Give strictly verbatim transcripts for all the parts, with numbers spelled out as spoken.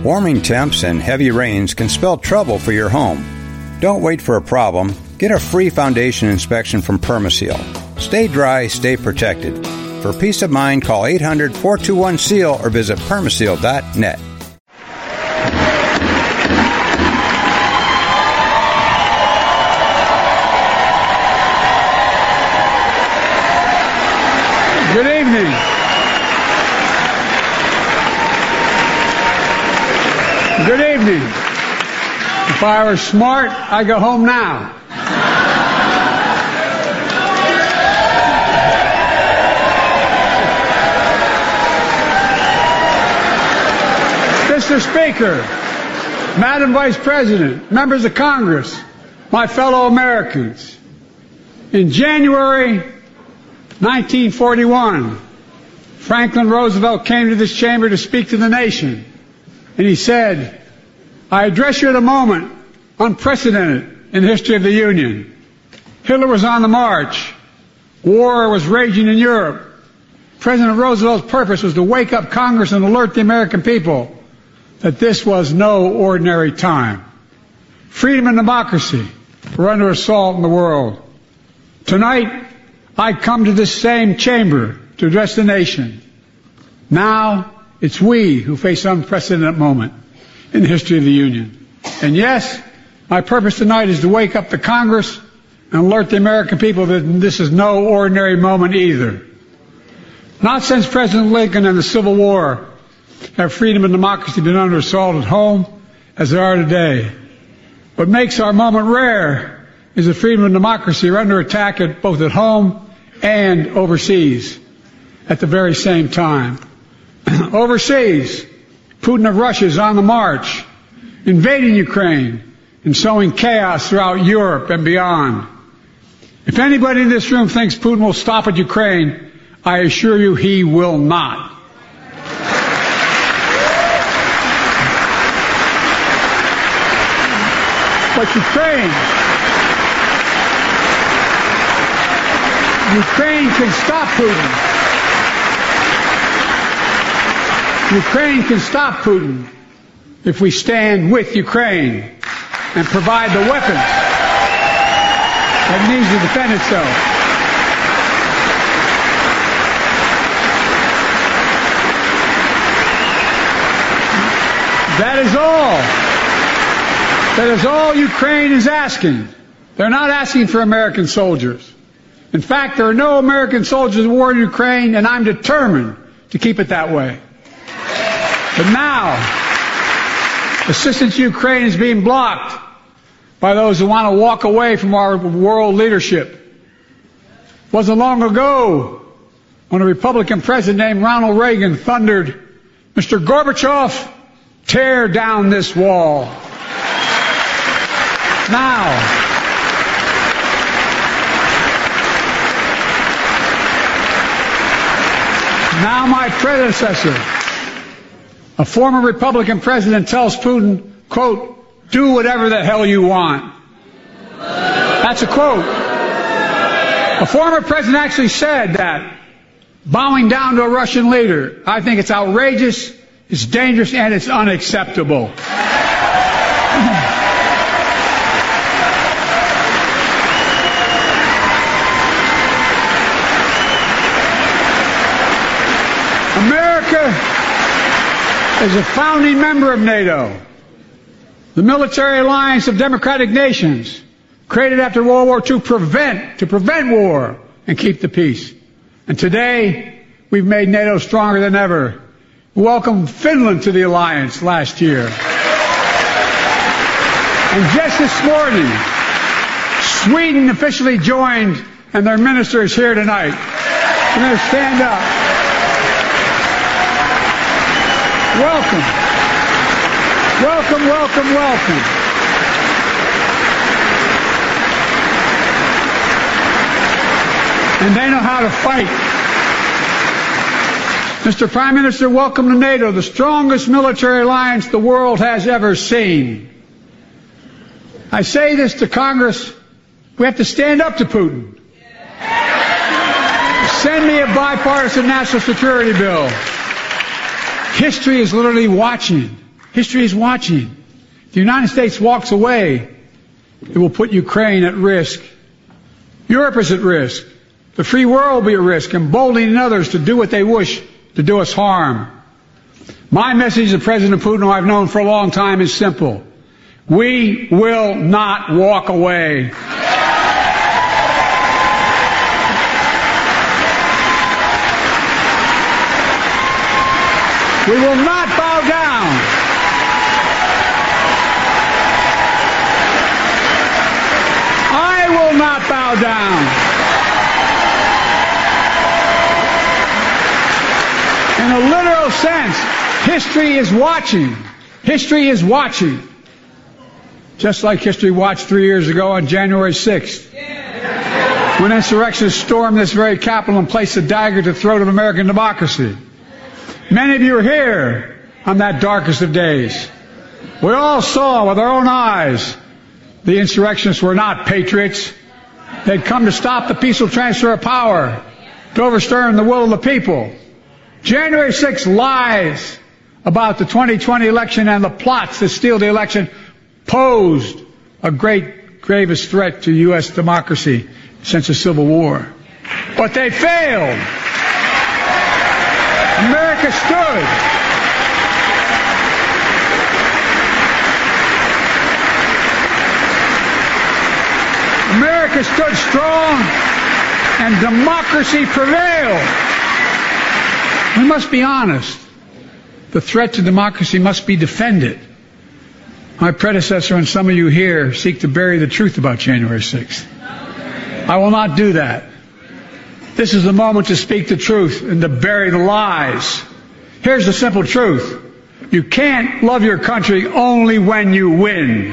Warming temps and heavy rains can spell trouble for your home. Don't wait for a problem. Get a free foundation inspection from Permaseal. Stay dry, stay protected. For peace of mind, call eight hundred, four two one, S E A L or visit permaseal dot net. Good evening. Good evening. If I were smart, I'd go home now. Mister Speaker, Madam Vice President, members of Congress, my fellow Americans, in January nineteen forty-one, Franklin Roosevelt came to this chamber to speak to the nation, and he said, I address you at a moment unprecedented in the history of the Union. Hitler was on the march. War was raging in Europe. President Roosevelt's purpose was to wake up Congress and alert the American people that this was no ordinary time. Freedom and democracy were under assault in the world. Tonight, I come to this same chamber to address the nation. Now, it's we who face an unprecedented moment in the history of the Union. And yes, my purpose tonight is to wake up the Congress and alert the American people that this is no ordinary moment either. Not since President Lincoln and the Civil War have freedom and democracy been under assault at home as they are today. What makes our moment rare is that freedom and democracy are under attack at both at home and overseas at the very same time. Overseas, Putin of Russia is on the march, invading Ukraine and sowing chaos throughout Europe and beyond. If anybody in this room thinks Putin will stop at Ukraine, I assure you he will not. But Ukraine, Ukraine can stop Putin. Ukraine can stop Putin if we stand with Ukraine and provide the weapons that it needs to defend itself. That is all. That is all Ukraine is asking. They're not asking for American soldiers. In fact, there are no American soldiers in war in Ukraine, and I'm determined to keep it that way. But now, assistance to Ukraine is being blocked by those who want to walk away from our world leadership. It wasn't long ago when a Republican president named Ronald Reagan thundered, Mister Gorbachev, tear down this wall. Now, now my predecessor, a former Republican president, tells Putin, quote, do whatever the hell you want. That's a quote. A former president actually said that, bowing down to a Russian leader. I think it's outrageous, it's dangerous, and it's unacceptable. America is a founding member of NATO, the military alliance of democratic nations created after World War Two prevent, to prevent war and keep the peace. And today, we've made NATO stronger than ever. We welcomed Finland to the alliance last year. And just this morning, Sweden officially joined, and their minister is here tonight. We're going to stand up. Welcome. Welcome, welcome, welcome. And they know how to fight. Mister Prime Minister, welcome to NATO, the strongest military alliance the world has ever seen. I say this to Congress, we have to stand up to Putin. Send me a bipartisan national security bill. History is literally watching. History is watching. If the United States walks away, it will put Ukraine at risk. Europe is at risk. The free world will be at risk, emboldening others to do what they wish to do us harm. My message to President Putin, who I've known for a long time, is simple. We will not walk away. We will not bow down. I will not bow down. In a literal sense, history is watching. History is watching. Just like history watched three years ago on January sixth. When insurrectionists stormed this very Capitol and placed a dagger to the throat of American democracy. Many of you are here on that darkest of days. We all saw with our own eyes the insurrectionists were not patriots. They'd come to stop the peaceful transfer of power, to overturn the will of the people. January sixth lies about the twenty twenty election and the plots to steal the election posed a great, gravest threat to U S democracy since the Civil War. But they failed. America stood. America stood strong, and democracy prevailed. We must be honest. The threat to democracy must be defended. My predecessor and some of you here seek to bury the truth about January sixth. I will not do that. This is the moment to speak the truth and to bury the lies. Here's the simple truth. You can't love your country only when you win.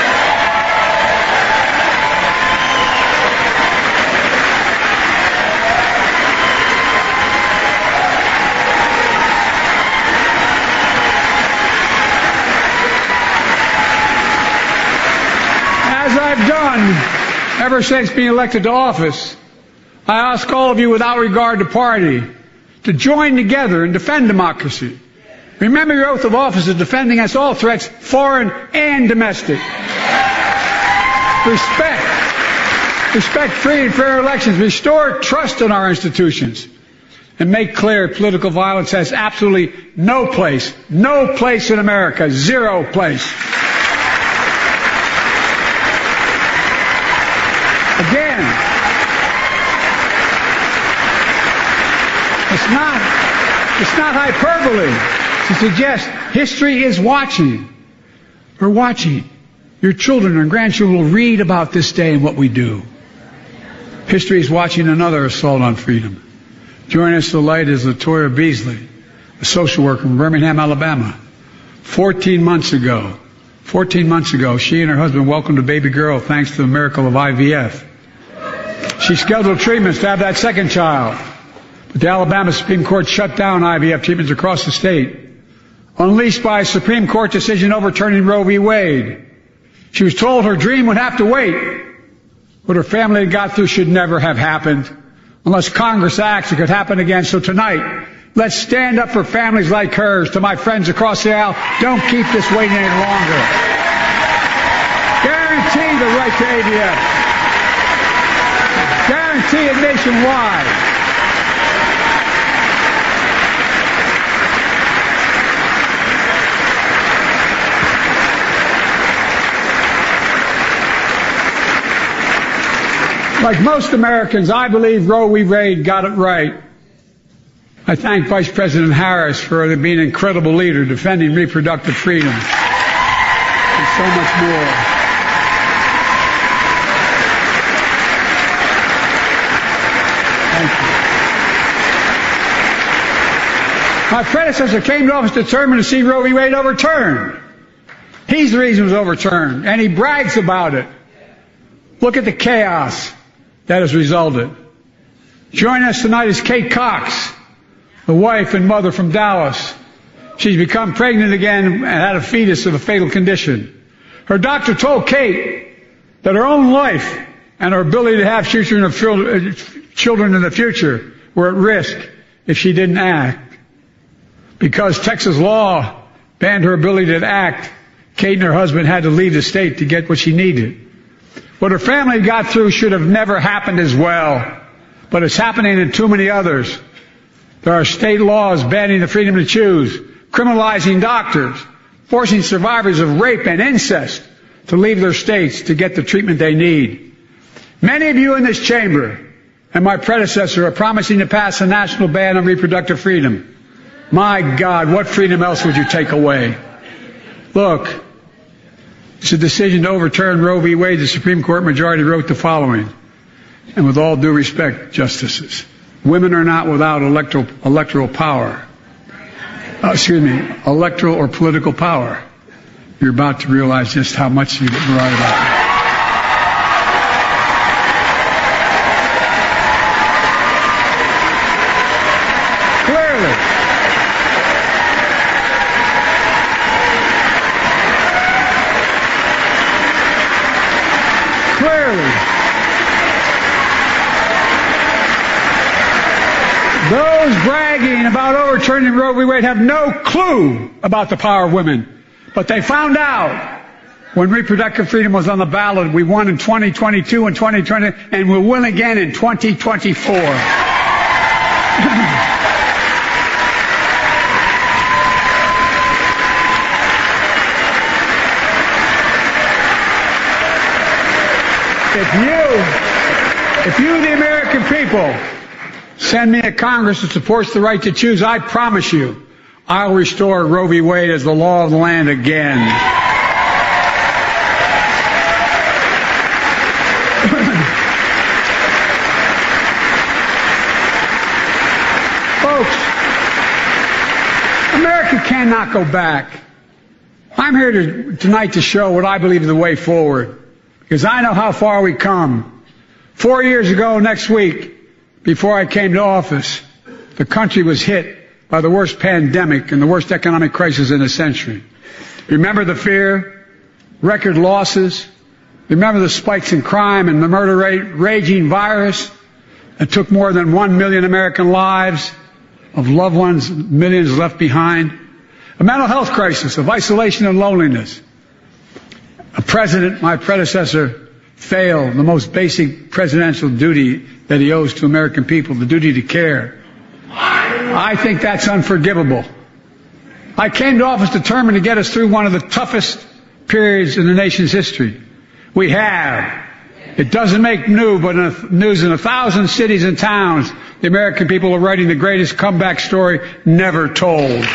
As I've done ever since being elected to office, I ask all of you, without regard to party, to join together and defend democracy. Remember your oath of office is defending against all threats, foreign and domestic. Respect. Respect free and fair elections. Restore trust in our institutions. And make clear political violence has absolutely no place, no place in America, zero place. Again, It's not, it's not hyperbole to suggest history is watching. We're watching. Your children and grandchildren will read about this day and what we do. History is watching another assault on freedom. Joining us tonight is LaToya Beasley, a social worker from Birmingham, Alabama. Fourteen months ago, fourteen months ago, she and her husband welcomed a baby girl thanks to the miracle of I V F. She scheduled treatments to have that second child. But the Alabama Supreme Court shut down I V F treatments across the state, unleashed by a Supreme Court decision overturning Roe v. Wade. She was told her dream would have to wait. What her family had got through should never have happened. Unless Congress acts, it could happen again. So tonight, let's stand up for families like hers. To my friends across the aisle, don't keep this waiting any longer. Guarantee the right to A V F. Guarantee it nationwide. Like most Americans, I believe Roe v. Wade got it right. I thank Vice President Harris for being an incredible leader, defending reproductive freedom, and so much more. Thank you. My predecessor came to office determined to see Roe v. Wade overturned. He's the reason it was overturned, and he brags about it. Look at the chaos that has resulted. Joining us tonight is Kate Cox, the wife and mother from Dallas. She's become pregnant again and had a fetus of a fatal condition. Her doctor told Kate that her own life and her ability to have children in the future were at risk if she didn't act. Because Texas law banned her ability to act. Kate and her husband had to leave the state to get what she needed. What her family got through should have never happened as well, but it's happening in too many others. There are state laws banning the freedom to choose, criminalizing doctors, forcing survivors of rape and incest to leave their states to get the treatment they need. Many of you in this chamber and my predecessor are promising to pass a national ban on reproductive freedom. My God, what freedom else would you take away? Look, it's a decision to overturn Roe v. Wade. The Supreme Court majority wrote the following, and with all due respect, justices, women are not without electoral, electoral power. Uh, excuse me, electoral or political power. You're about to realize just how much you're right about that. Those bragging about overturning Roe v. Wade have no clue about the power of women. But they found out when reproductive freedom was on the ballot. We won in twenty twenty-two and twenty twenty, and we'll win again in twenty twenty-four. If you, if you, the American people, send me a Congress that supports the right to choose, I promise you, I'll restore Roe v. Wade as the law of the land again. Folks, America cannot go back. I'm here to, tonight to show what I believe is the way forward, because I know how far we come. Four years ago next week, before I came to office, the country was hit by the worst pandemic and the worst economic crisis in a century. Remember the fear, record losses. Remember the spikes in crime and the murder rate, raging virus that took more than one million American lives, of loved ones, millions left behind. A mental health crisis of isolation and loneliness. A president, my predecessor, failed the most basic presidential duty that he owes to American people, the duty to care. I think that's unforgivable. I came to office determined to get us through one of the toughest periods in the nation's history. We have. It doesn't make new, but in a, news in a thousand cities and towns, the American people are writing the greatest comeback story never told.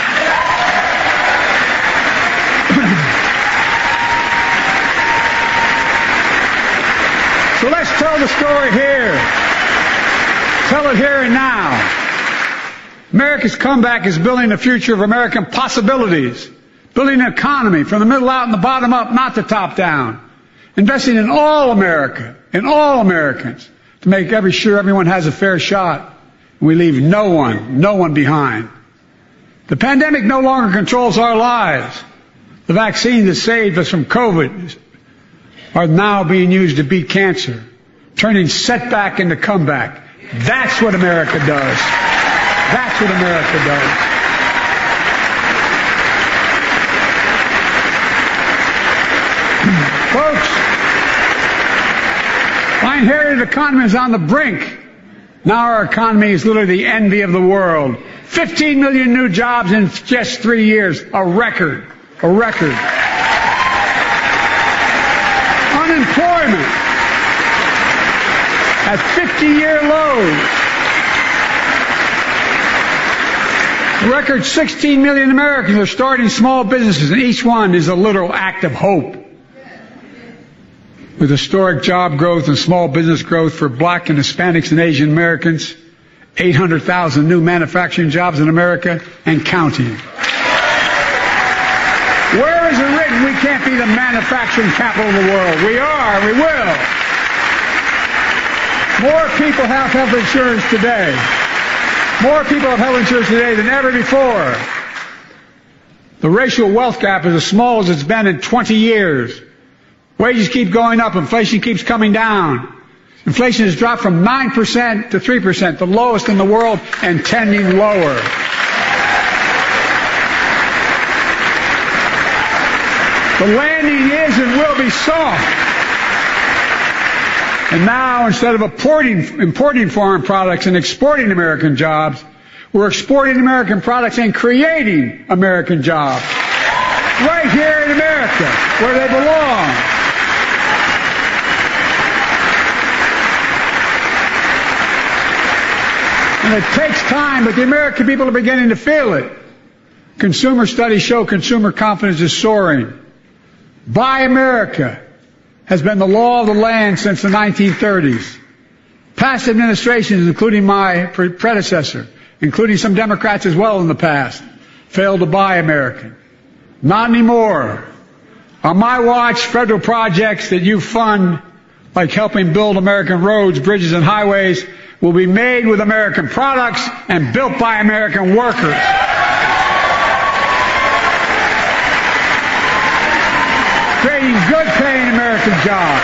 So let's tell the story here. Tell it here and now. America's comeback is building the future of American possibilities. Building an economy from the middle out and the bottom up, not the top down. Investing in all America, in all Americans, to make every sure everyone has a fair shot. And we leave no one, no one behind. The pandemic no longer controls our lives. The vaccines that saved us from COVID are now being used to beat cancer, turning setback into comeback. That's what America does. That's what America does. Folks, my inherited economy is on the brink. Now our economy is literally the envy of the world. fifteen million new jobs in just three years. A record. A record. Unemployment at fifty-year lows. A record sixteen million Americans are starting small businesses, and each one is a literal act of hope. With historic job growth and small business growth for black and Hispanics and Asian Americans, eight hundred thousand new manufacturing jobs in America and counting. Where is it written we can't be the manufacturing capital of the world? We are, we will. More people have health insurance today. More people have health insurance today than ever before. The racial wealth gap is as small as it's been in twenty years. Wages keep going up. Inflation keeps coming down. Inflation has dropped from nine percent to three percent, the lowest in the world, and tending lower. The landing is and will be soft. And now, instead of importing, importing foreign products and exporting American jobs, we're exporting American products and creating American jobs. Right here in America, where they belong. And it takes time, but the American people are beginning to feel it. Consumer studies show consumer confidence is soaring. Buy America has been the law of the land since the nineteen thirties. Past administrations, including my predecessor, including some Democrats as well in the past, failed to buy American. Not anymore. On my watch, federal projects that you fund, like helping build American roads, bridges, and highways, will be made with American products and built by American workers. Creating good-paying American jobs.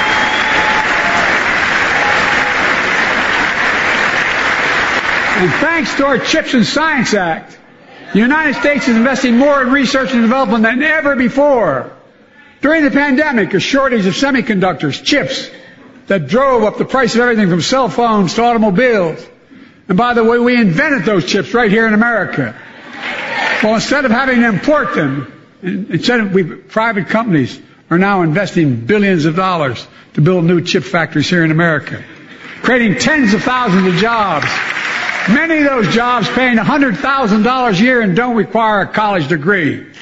And thanks to our CHIPS and Science Act, the United States is investing more in research and development than ever before. During the pandemic, a shortage of semiconductors, chips, that drove up the price of everything from cell phones to automobiles. And by the way, we invented those chips right here in America. Well, instead of having to import them, instead of we, private companies are now investing billions of dollars to build new chip factories here in America, creating tens of thousands of jobs. Many of those jobs paying one hundred thousand dollars a year and don't require a college degree. In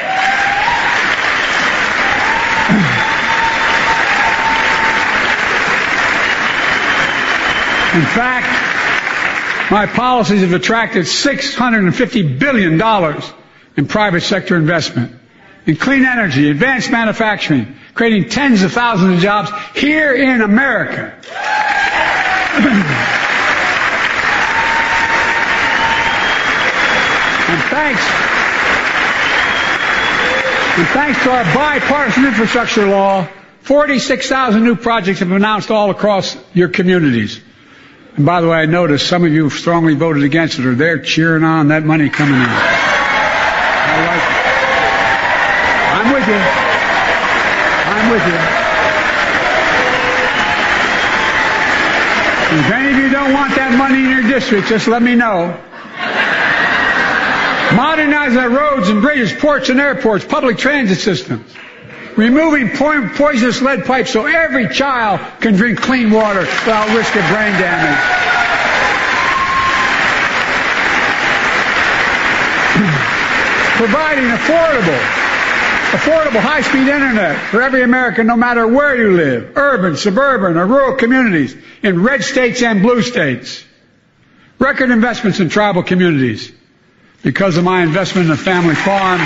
fact, my policies have attracted six hundred fifty billion dollars in private sector investment in clean energy, advanced manufacturing, creating tens of thousands of jobs here in America. And thanks, and thanks to our bipartisan infrastructure law, forty-six thousand new projects have been announced all across your communities. And by the way, I noticed some of you strongly voted against it, or they're cheering on that money coming in. I like it. I'm with you. I'm with you. If any of you don't want that money in your district, just let me know. Modernizing our roads and bridges, ports and airports, public transit systems. Removing po- poisonous lead pipes so every child can drink clean water without risk of brain damage. Providing affordable, affordable high-speed internet for every American, no matter where you live, urban, suburban, or rural communities, in red states and blue states. Record investments in tribal communities. Because of my investment in a family farm,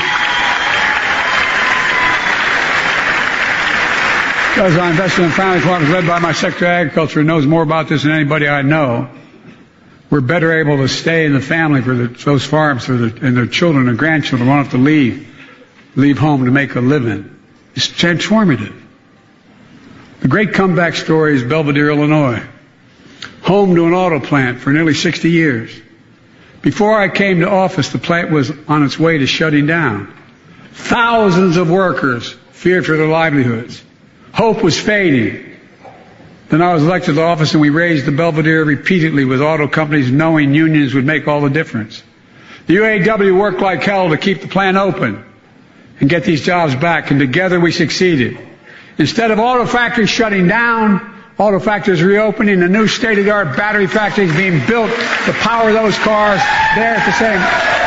because my investment in family farms led by my Secretary of Agriculture, who knows more about this than anybody I know, we're better able to stay in the family for the, those farms for the, and their children and grandchildren won't have to leave, leave home to make a living. It's transformative. The great comeback story is Belvidere, Illinois, home to an auto plant for nearly sixty years. Before I came to office, the plant was on its way to shutting down. Thousands of workers feared for their livelihoods. Hope was fading. Then I was elected to office, and we raised the Belvidere repeatedly with auto companies, knowing unions would make all the difference. The U A W worked like hell to keep the plant open and get these jobs back, and together we succeeded. Instead of auto factories shutting down, auto factories reopening, a new state-of-the-art battery factories being built to power those cars there at the same.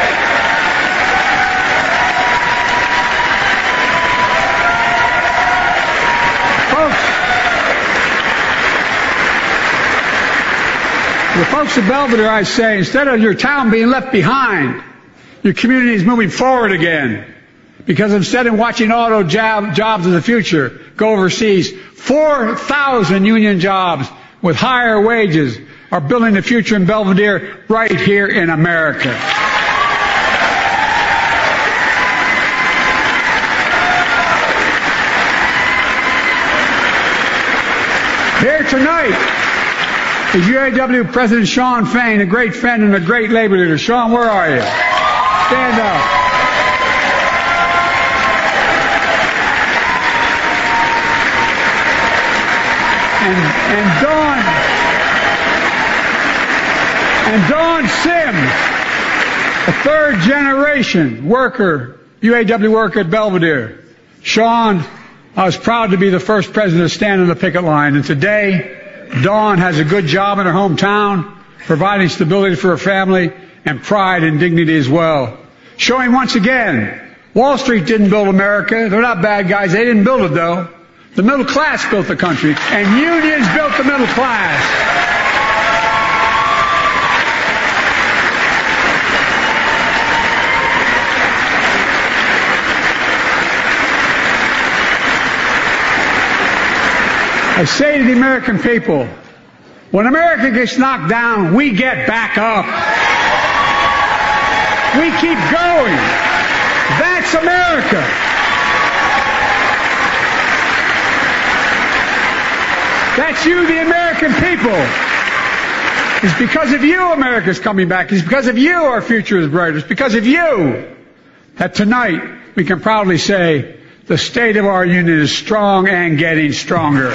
Folks, the folks at Belvidere, I say, instead of your town being left behind, your community is moving forward again. Because instead of watching auto job, jobs of the future go overseas, four thousand union jobs with higher wages are building the future in Belvidere right here in America. Here tonight is U A W President Shawn Fain, a great friend and a great labor leader. Shawn, where are you? Stand up. And, and Dawn, and Dawn Sims, a third generation worker, U A W worker at Belvedere. Sean, I was proud to be the first president to stand on the picket line, and today, Dawn has a good job in her hometown, providing stability for her family and pride and dignity as well. Showing once again, Wall Street didn't build America. They're not bad guys. They didn't build it, though. The middle class built the country, and unions built the middle class. I say to the American people, when America gets knocked down, we get back up. We keep going. That's America. That's you, the American people. It's because of you America's coming back. It's because of you our future is brighter. It's because of you that tonight we can proudly say the state of our union is strong and getting stronger.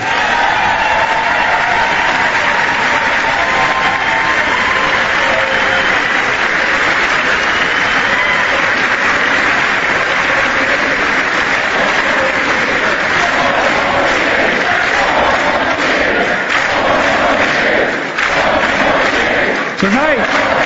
Tonight,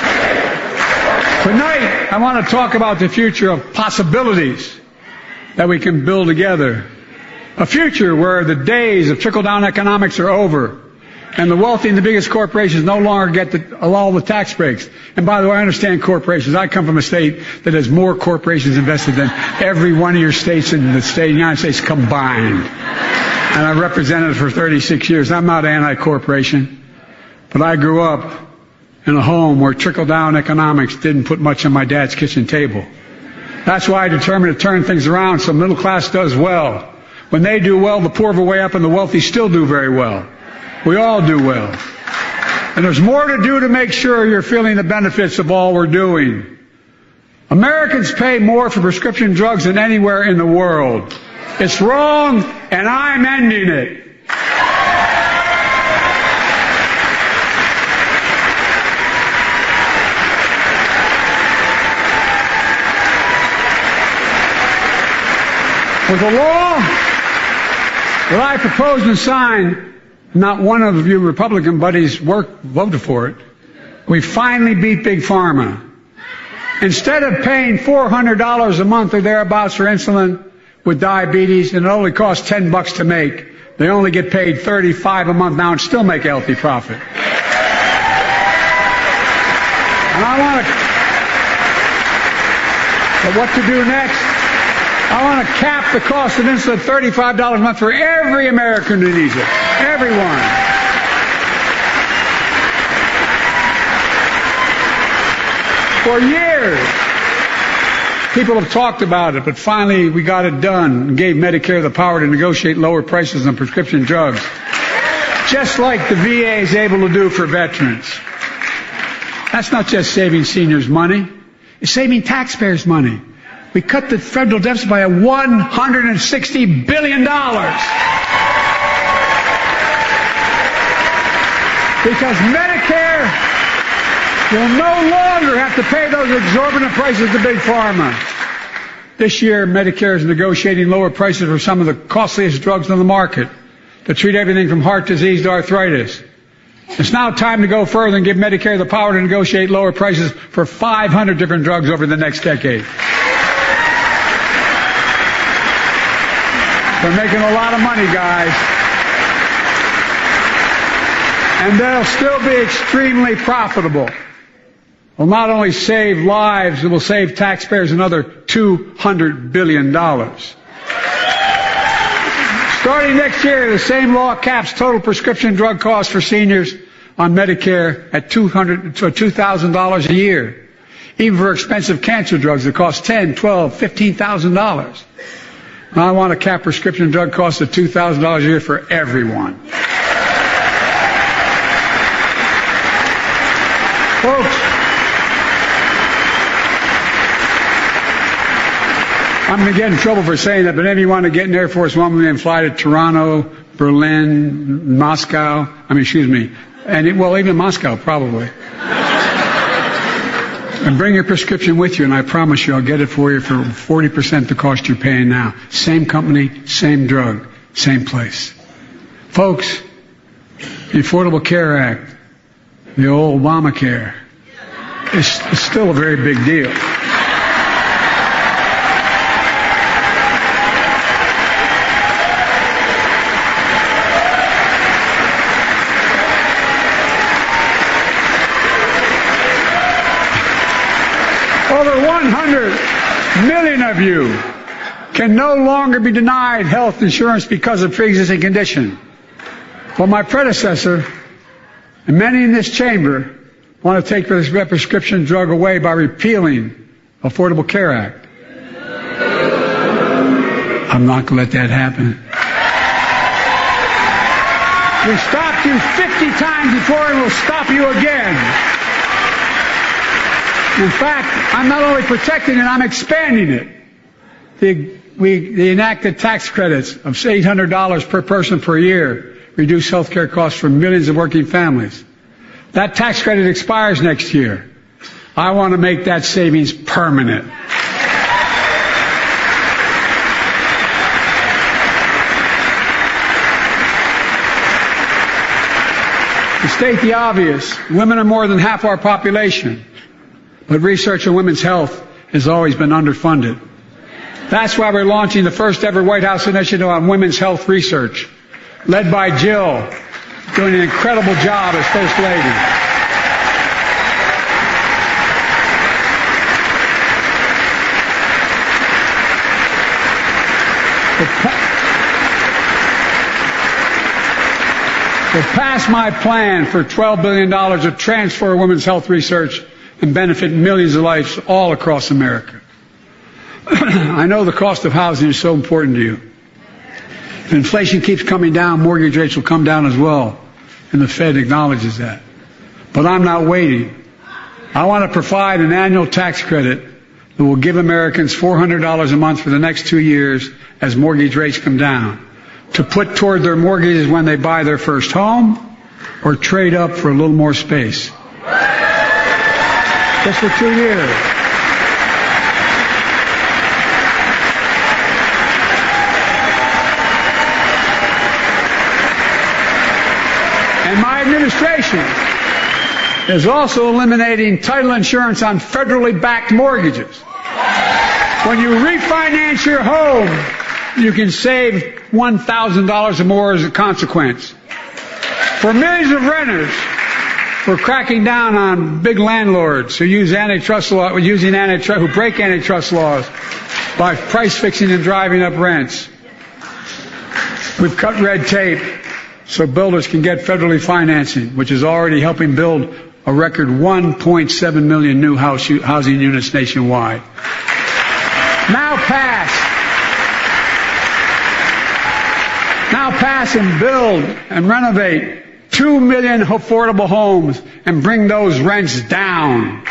tonight, I want to talk about the future of possibilities that we can build together. A future where the days of trickle-down economics are over, and the wealthy and the biggest corporations no longer get the, all the tax breaks. And by the way, I understand corporations. I come from a state that has more corporations invested than every one of your states in the state of the United States combined. And I represented it for thirty-six years. I'm not anti-corporation, but I grew up in a home where trickle-down economics didn't put much on my dad's kitchen table. That's why I determined to turn things around so middle class does well. When they do well, the poor are way up and the wealthy still do very well. We all do well. And there's more to do to make sure you're feeling the benefits of all we're doing. Americans pay more for prescription drugs than anywhere in the world. It's wrong, and I'm ending it. With the law that I proposed and signed, not one of you Republican buddies worked, voted for it. We finally beat Big Pharma. Instead of paying four hundred dollars a month or thereabouts for insulin with diabetes, and it only costs ten bucks to make, they only get paid thirty-five a month now and still make a healthy profit. And I want to, but what to do next? I want to cap the cost of insulin at thirty-five dollars a month for every American who needs it. Everyone. For years, people have talked about it, but finally we got it done and gave Medicare the power to negotiate lower prices on prescription drugs, just like the V A is able to do for veterans. That's not just saving seniors money. It's saving taxpayers money. We cut the federal deficit by one hundred sixty billion dollars. Because Medicare will no longer have to pay those exorbitant prices to Big Pharma. This year, Medicare is negotiating lower prices for some of the costliest drugs on the market to treat everything from heart disease to arthritis. It's now time to go further and give Medicare the power to negotiate lower prices for five hundred different drugs over the next decade. They're making a lot of money, guys. And they'll still be extremely profitable. Will not only save lives, it will save taxpayers another two hundred billion dollars. Starting next year, the same law caps total prescription drug costs for seniors on Medicare at two thousand dollars a year. Even for expensive cancer drugs that cost ten thousand dollars, twelve thousand dollars, fifteen thousand dollars. I want to cap prescription drug costs at two thousand dollars a year for everyone. Folks, I'm going to get in trouble for saying that, but if you want to get an Air Force One and fly to Toronto, Berlin, Moscow, I mean, excuse me, and it, well, even Moscow, probably. And bring your prescription with you, and I promise you I'll get it for you for forty percent the cost you're paying now. Same company, same drug, same place. Folks, the Affordable Care Act, the old Obamacare, is, is still a very big deal. Over one hundred million of you can no longer be denied health insurance because of pre-existing condition. Well, my predecessor and many in this chamber want to take this prescription drug away by repealing Affordable Care Act. I'm not going to let that happen. We stopped you fifty times before, and we'll stop you again. In fact, I'm not only protecting it, I'm expanding it. The, we the enacted tax credits of eight hundred dollars per person per year reduce health care costs for millions of working families. That tax credit expires next year. I want to make that savings permanent. To state the obvious, women are more than half our population. But research on women's health has always been underfunded. That's why we're launching the first ever White House initiative on women's health research, led by Jill, doing an incredible job as First Lady. We'll pass my plan for twelve billion dollars to transfer women's health research and benefit millions of lives all across America. I know the cost of housing is so important to you. If inflation keeps coming down, mortgage rates will come down as well, and the Fed acknowledges that. But I'm not waiting. I want to provide an annual tax credit that will give Americans four hundred dollars a month for the next two years as mortgage rates come down, to put toward their mortgages when they buy their first home or trade up for a little more space. Just for two years. And my administration is also eliminating title insurance on federally backed mortgages. When you refinance your home, you can save one thousand dollars or more as a consequence. For millions of renters, we're cracking down on big landlords who use antitrust law, using antitrust, who break antitrust laws by price fixing and driving up rents. We've cut red tape so builders can get federally financing, which is already helping build a record one point seven million new house, housing units nationwide. Now pass. Now pass and build and renovate Two million affordable homes and bring those rents down.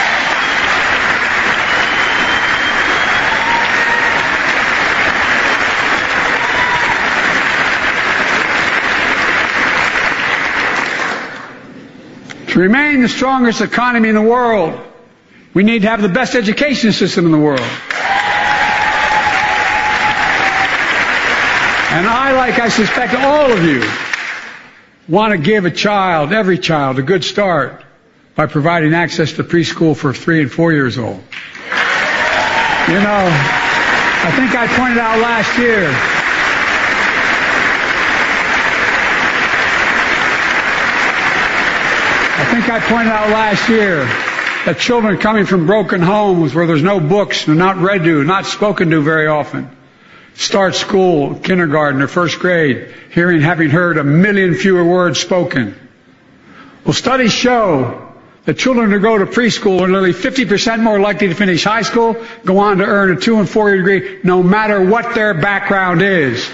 To remain the strongest economy in the world, we need to have the best education system in the world. And I, like I suspect all of you, want to give a child, every child, a good start by providing access to preschool for three and four years old. You know, I think I pointed out last year, I think I pointed out last year that children coming from broken homes where there's no books, they're not read to, not spoken to very often, start school, kindergarten, or first grade, hearing, having heard a million fewer words spoken. Well, studies show that children who go to preschool are nearly fifty percent more likely to finish high school, go on to earn a two and four year degree, no matter what their background is.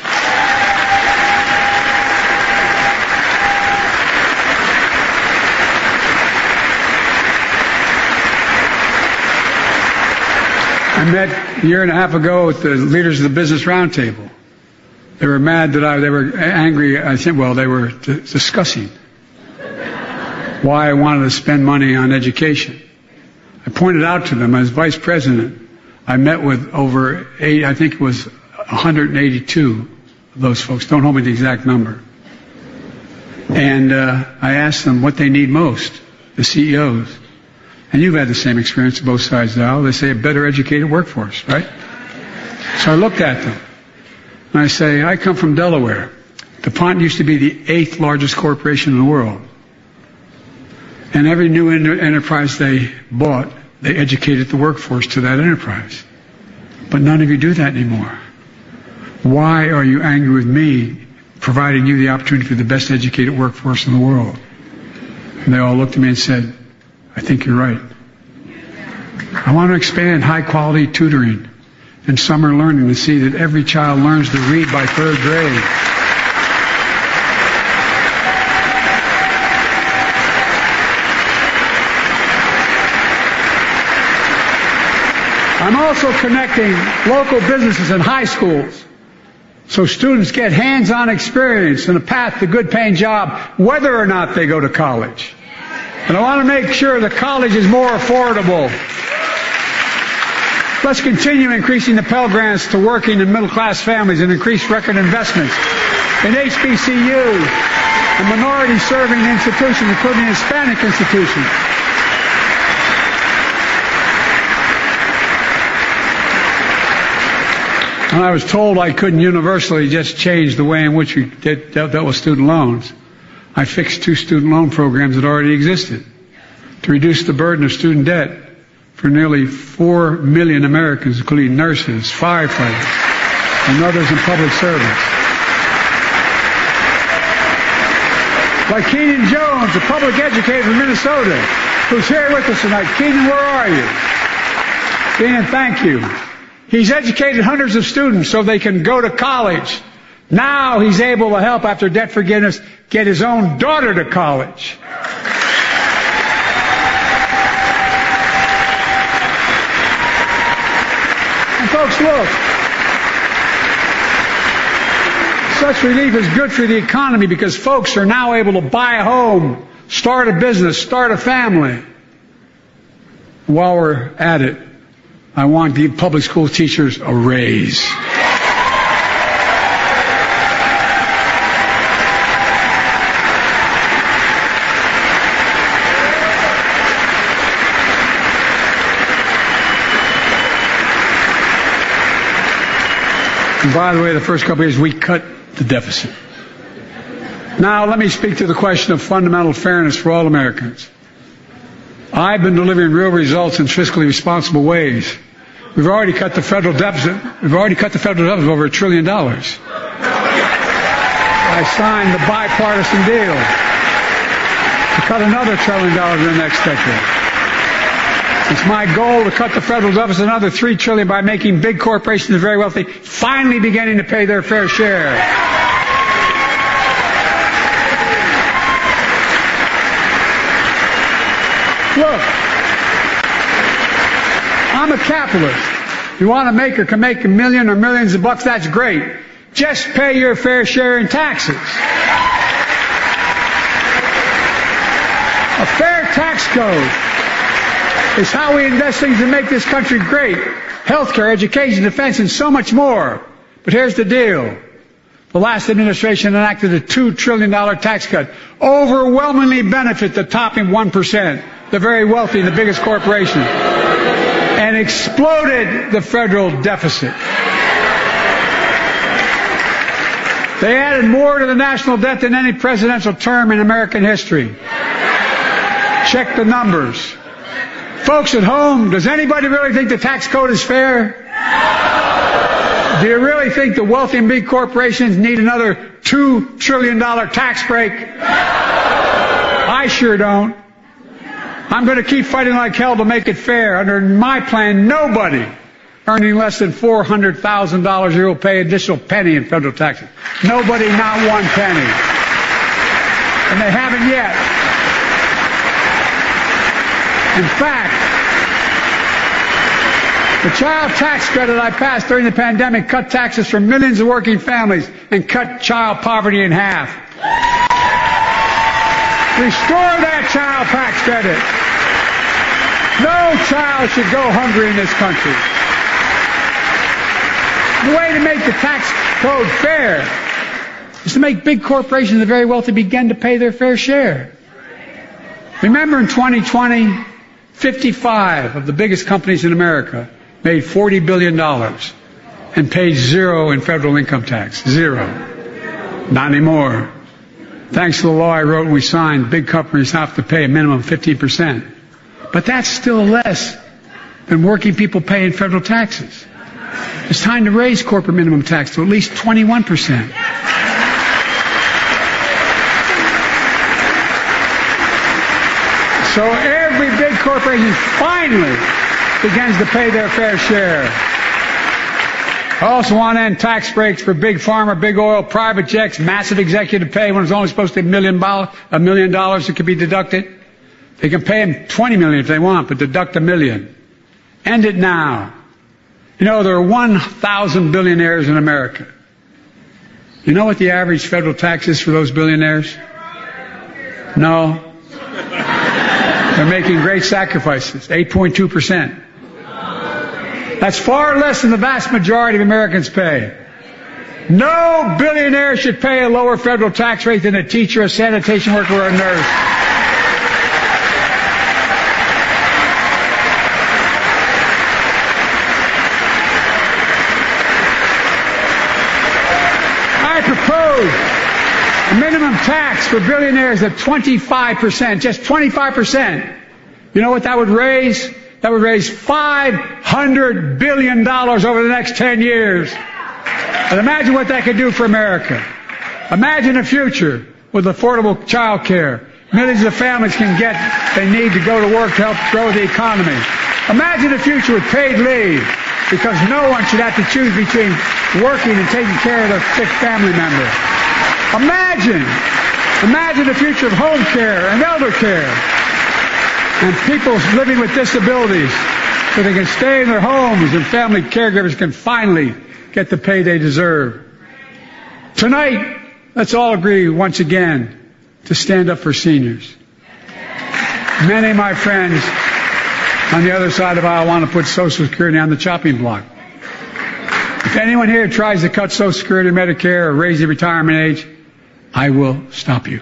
I met a year and a half ago with the leaders of the Business Roundtable. They were mad that I, they were angry. I think, well, they were d- discussing why I wanted to spend money on education. I pointed out to them as vice president, I met with over eight, I think it was one hundred eighty-two of those folks. Don't hold me to the exact number. And uh, I asked them what they need most, the C E Os. And you've had the same experience on both sides of the aisle. They say a better educated workforce, right? So I looked at them. And I say, I come from Delaware. DuPont used to be the eighth largest corporation in the world. And every new enter- enterprise they bought, they educated the workforce to that enterprise. But none of you do that anymore. Why are you angry with me providing you the opportunity for the best educated workforce in the world? And they all looked at me and said, I think you're right. I want to expand high-quality tutoring and summer learning to see that every child learns to read by third grade. I'm also connecting local businesses and high schools so students get hands-on experience and a path to a good-paying job whether or not they go to college. And I want to make sure the college is more affordable. Let's continue increasing the Pell Grants to working and middle-class families and increase record investments in H B C Us and minority-serving institutions, including Hispanic institutions. And I was told I couldn't universally just change the way in which we did, dealt, dealt with student loans. I fixed two student loan programs that already existed to reduce the burden of student debt for nearly four million Americans, including nurses, firefighters, and others in public service. Like Keenan Jones, a public educator from Minnesota, who's here with us tonight. Keenan, where are you? Keenan, thank you. He's educated hundreds of students so they can go to college. Now he's able to help, after debt forgiveness, get his own daughter to college. And folks, look. Such relief is good for the economy because folks are now able to buy a home, start a business, start a family. While we're at it, I want to give public school teachers a raise. And by the way, the first couple of years we cut the deficit. Now let me speak to the question of fundamental fairness for all Americans. I've been delivering real results in fiscally responsible ways. We've already cut the federal deficit. We've already cut the federal deficit over a trillion dollars. I signed the bipartisan deal to cut another trillion dollars in the next decade. It's my goal to cut the federal deficit another three trillion dollars by making big corporations and very wealthy finally beginning to pay their fair share. Look, I'm a capitalist. You want to make or can make a million or millions of bucks, that's great. Just pay your fair share in taxes. A fair tax code is how we invest things to make this country great. Healthcare, education, defense, and so much more. But here's the deal. The last administration enacted a two trillion dollars tax cut, overwhelmingly benefit the top one percent, the very wealthy and the biggest corporations, and exploded the federal deficit. They added more to the national debt than any presidential term in American history. Check the numbers. Folks at home, does anybody really think the tax code is fair? Do you really think the wealthy and big corporations need another two trillion dollars tax break? I sure don't. I'm going to keep fighting like hell to make it fair. Under my plan, nobody earning less than four hundred thousand dollars a year will pay an additional penny in federal taxes. Nobody, not one penny. And they haven't yet. In fact, The child tax credit I passed during the pandemic cut taxes for millions of working families and cut child poverty in half. Restore that child tax credit. No child should go hungry in this country. The way to make the tax code fair is to make big corporations and the very wealthy begin to pay their fair share. Remember in twenty twenty, fifty-five of the biggest companies in America made forty billion dollars and paid zero in federal income tax. Zero. Not anymore. Thanks to the law I wrote and we signed, big companies have to pay a minimum of fifteen percent. But that's still less than working people pay in federal taxes. It's time to raise corporate minimum tax to at least twenty-one percent. So every big corporation finally begins to pay their fair share. I also want to end tax breaks for big pharma, big oil, private jets, massive executive pay when it's only supposed to be a million, a million dollars that could be deducted. They can pay them twenty million if they want, but deduct a million. End it now. You know, there are one thousand billionaires in America. You know what the average federal tax is for those billionaires? No. They're making great sacrifices, eight point two percent. That's far less than the vast majority of Americans pay. No billionaire should pay a lower federal tax rate than a teacher, a sanitation worker, or a nurse. I propose a minimum tax for billionaires of twenty-five percent, just twenty-five percent. You know what that would raise? That would raise five hundred billion dollars over the next ten years. And imagine what that could do for America. Imagine a future with affordable child care. Millions of families can get they need to go to work to help grow the economy. Imagine a future with paid leave, because no one should have to choose between working and taking care of their sick family member. Imagine, imagine the future of home care and elder care. And people living with disabilities so they can stay in their homes and family caregivers can finally get the pay they deserve. Tonight, let's all agree once again to stand up for seniors. Many of my friends on the other side of the aisle want to put Social Security on the chopping block. If anyone here tries to cut Social Security, Medicare, or raise the retirement age, I will stop you.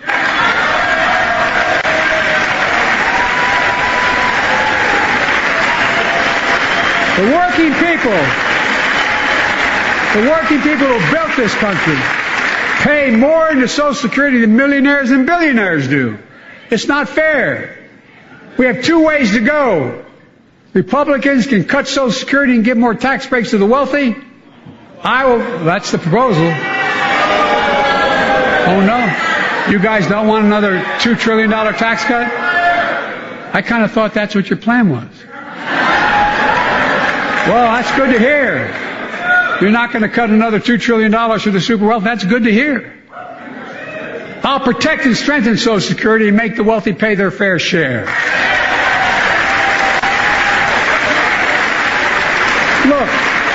The working people, the working people who built this country pay more into Social Security than millionaires and billionaires do. It's not fair. We have two ways to go. Republicans can cut Social Security and give more tax breaks to the wealthy. I will, that's the proposal. Oh no, you guys don't want another two trillion dollars tax cut? I kind of thought that's what your plan was. Well, that's good to hear. You're not going to cut another two trillion dollars for the super wealthy. That's good to hear. I'll protect and strengthen Social Security and make the wealthy pay their fair share. Look,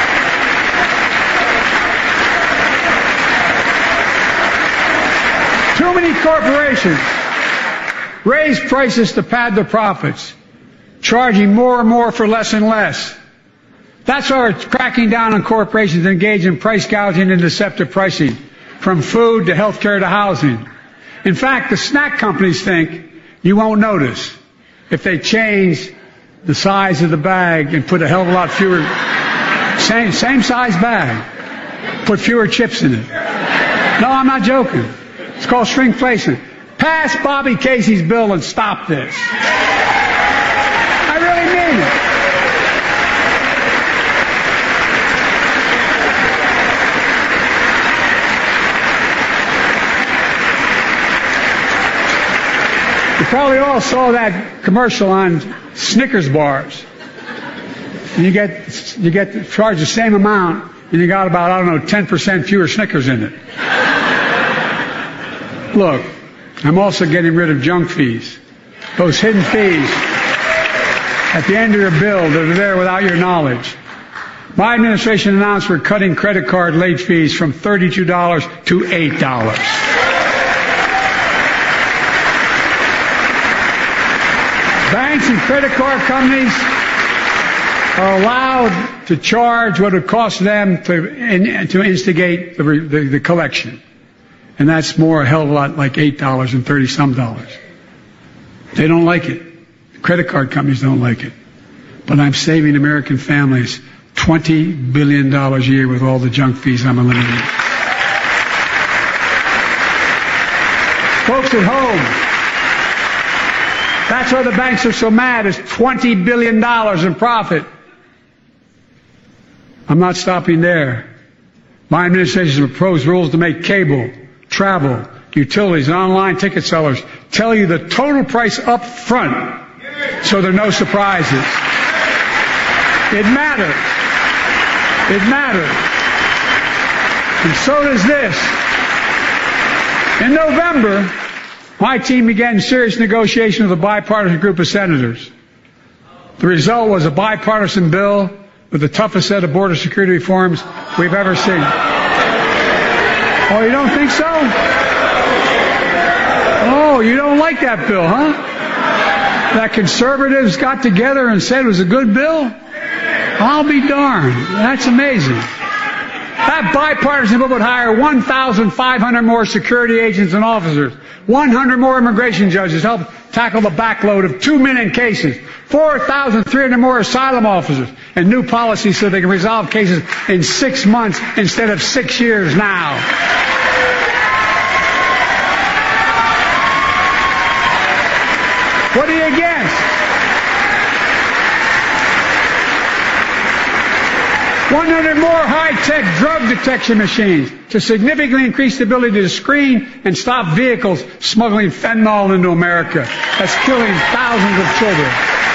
too many corporations raise prices to pad their profits, charging more and more for less and less. That's why we're cracking down on corporations that engage in price gouging and deceptive pricing, from food to health care to housing. In fact, the snack companies think you won't notice if they change the size of the bag and put a hell of a lot fewer, same, same size bag, put fewer chips in it. No, I'm not joking. It's called shrinkflation. Pass Bobby Casey's bill and stop this. I really mean it. You probably all saw that commercial on Snickers bars. And you get you get charged the same amount, and you got about, I don't know, ten percent fewer Snickers in it. Look, I'm also getting rid of junk fees. Those hidden fees. at the end of your bill that are there without your knowledge. My administration announced we're cutting credit card late fees from thirty-two dollars to eight dollars. Banks and credit card companies are allowed to charge what it costs them to, in, to instigate the, the, the collection. And that's more a hell of a lot like eight dollars and thirty some dollars. They don't like it. Credit card companies don't like it. But I'm saving American families twenty billion dollars a year with all the junk fees I'm eliminating. Folks at home, that's why the banks are so mad. It's twenty billion dollars in profit. I'm not stopping there. My administration has proposed rules to make cable, travel, utilities, and online ticket sellers tell you the total price up front so there are no surprises. It matters. It matters. And so does this. In November, my team began serious negotiation with a bipartisan group of senators. The result was a bipartisan bill with the toughest set of border security reforms we've ever seen. Oh, you don't think so? Oh, you don't like that bill, huh? That conservatives got together and said it was a good bill? I'll be darned. That's amazing. That bipartisan bill would hire one thousand five hundred more security agents and officers, one hundred more immigration judges to help tackle the backload of two million cases, four thousand three hundred more asylum officers, and new policies so they can resolve cases in six months instead of six years now. What are you against? one hundred more high-tech drug detection machines to significantly increase the ability to screen and stop vehicles smuggling fentanyl into America. That's killing thousands of children.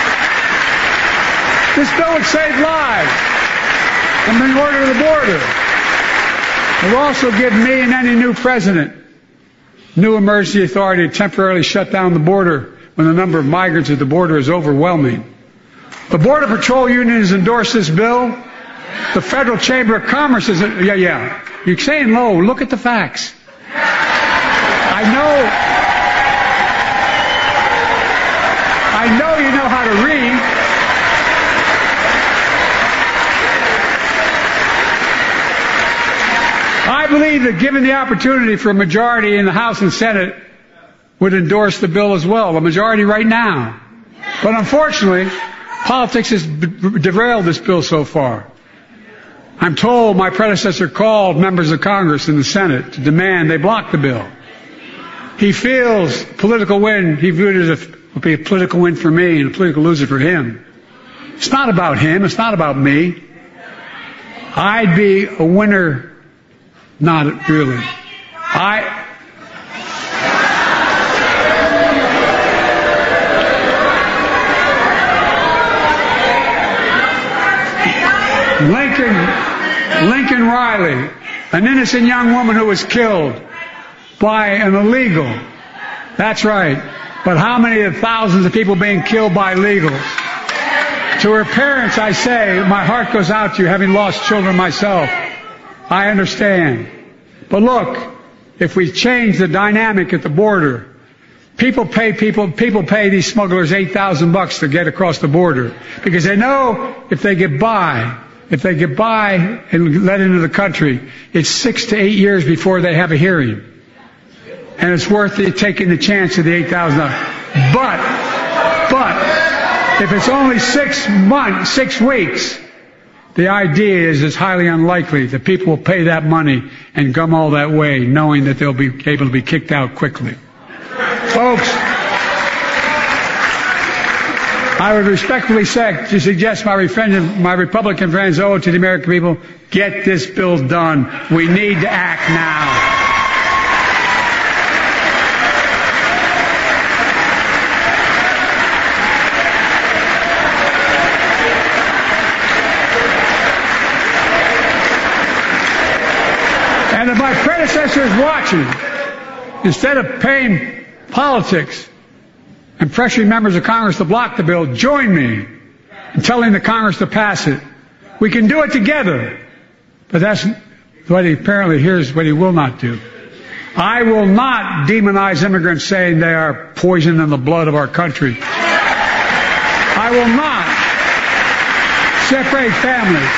This bill would save lives and bring order to the border. It will also give me and any new president new emergency authority to temporarily shut down the border when the number of migrants at the border is overwhelming. The Border Patrol Union has endorsed this bill. The Federal Chamber of Commerce is, yeah, yeah. You're saying low. Look at the facts. I know, I know you know how to read. I believe that given the opportunity for a majority in the House and Senate would endorse the bill as well, a majority right now. But unfortunately, politics has derailed this bill so far. I'm told my predecessor called members of Congress in the Senate to demand they block the bill. He feels political win, he viewed it as a, would be a political win for me and a political loser for him. It's not about him, it's not about me. I'd be a winner, not really. I... Lincoln, Lincoln Riley, an innocent young woman who was killed by an illegal. That's right. But how many of the thousands of people being killed by illegals? To her parents, I say, my heart goes out to you, having lost children myself. I understand. But look, if we change the dynamic at the border, people pay people people pay these smugglers eight thousand bucks to get across the border because they know if they get by. If they get by and let into the country, it's six to eight years before they have a hearing. And it's worth it taking the chance of the eight thousand dollars. But, but, if it's only six months, six weeks, the idea is it's highly unlikely that people will pay that money and come all that way knowing that they'll be able to be kicked out quickly. Folks, I would respectfully say, to suggest my, friend, my Republican friends owe it to the American people, get this bill done. We need to act now. And if my predecessor is watching, instead of paying politics and pressuring members of Congress to block the bill, join me and telling the Congress to pass it. We can do it together. But that's what he apparently here's what he will not do. I will not demonize immigrants saying they are poison in the blood of our country. I will not separate families.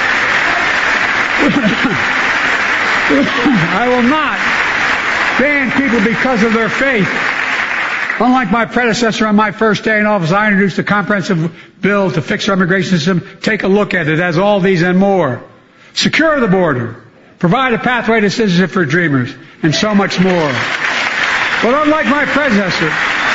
I will not ban people because of their faith. Unlike my predecessor on my first day in office, I introduced a comprehensive bill to fix our immigration system. Take a look at it. It has all these and more. Secure the border. Provide a pathway to citizenship for dreamers. And so much more. But unlike my predecessor,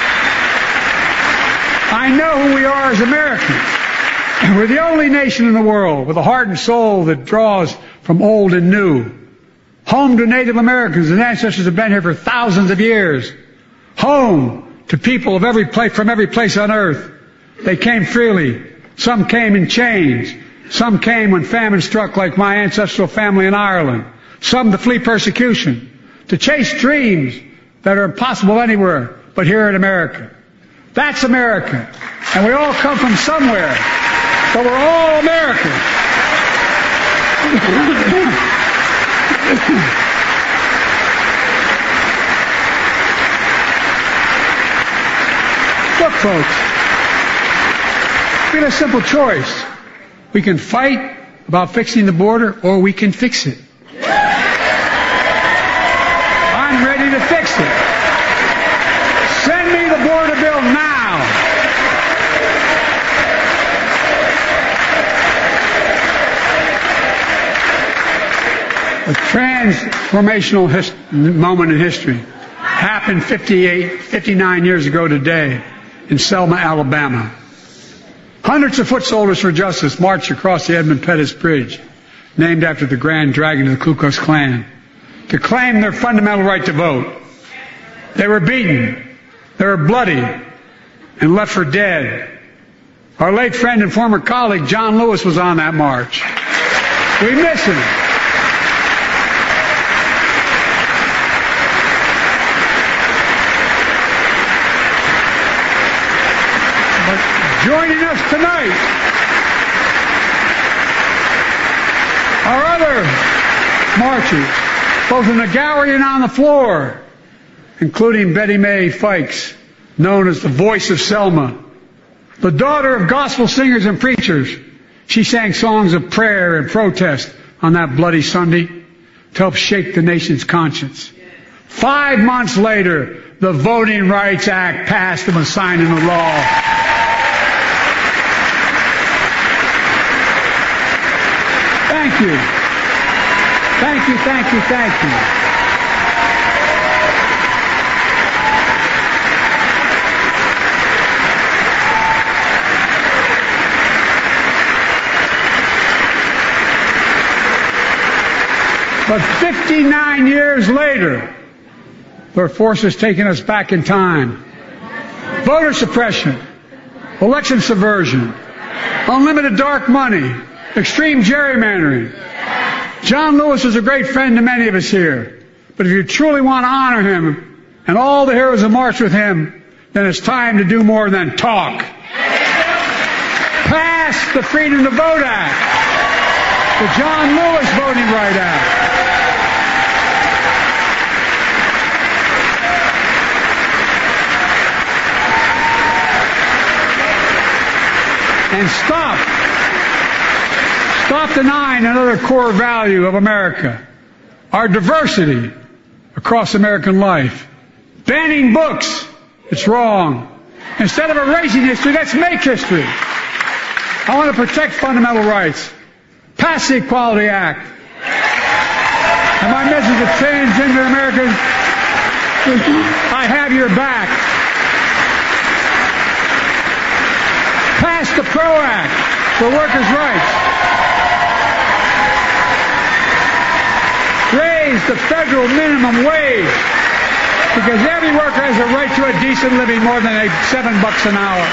I know who we are as Americans. We're the only nation in the world with a heart and soul that draws from old and new. Home to Native Americans and ancestors have been here for thousands of years. Home to people of every place, from every place on earth. They came freely. Some came in chains. Some came when famine struck, like my ancestral family in Ireland. Some to flee persecution. To chase dreams that are impossible anywhere but here in America. That's America. And we all come from somewhere. But we're all Americans. Look, folks, we have a simple choice. We can fight about fixing the border, or we can fix it. I'm ready to fix it. Send me the border bill now. A transformational his- moment in history happened fifty-eight, fifty-nine years ago today in Selma, Alabama. Hundreds of foot soldiers for justice marched across the Edmund Pettus Bridge, named after the Grand Dragon of the Ku Klux Klan, to claim their fundamental right to vote. They were beaten, they were bloody, and left for dead. Our late friend and former colleague John Lewis was on that march. We miss him. Joining us tonight are other marchers, both in the gallery and on the floor, including Betty Mae Fikes, known as the voice of Selma, the daughter of gospel singers and preachers. She sang songs of prayer and protest on that bloody Sunday to help shake the nation's conscience. Five months later, the Voting Rights Act passed and was signed into law. Thank you. Thank you, thank you, thank you. But fifty-nine years later, their forces taking us back in time. Voter suppression, election subversion, unlimited dark money, extreme gerrymandering. John Lewis is a great friend to many of us here. But if you truly want to honor him and all the heroes who marched with him, then it's time to do more than talk. Pass the Freedom to Vote Act, the John Lewis Voting Rights Act. And stop. Stop denying another core value of America, our diversity across American life. Banning books, it's wrong. Instead of erasing history, let's make history. I want to protect fundamental rights. Pass the Equality Act. And my message to transgender Americans, I have your back. Pass the PRO Act for workers' rights. Raise the federal minimum wage, because every worker has a right to a decent living more than a seven bucks an hour.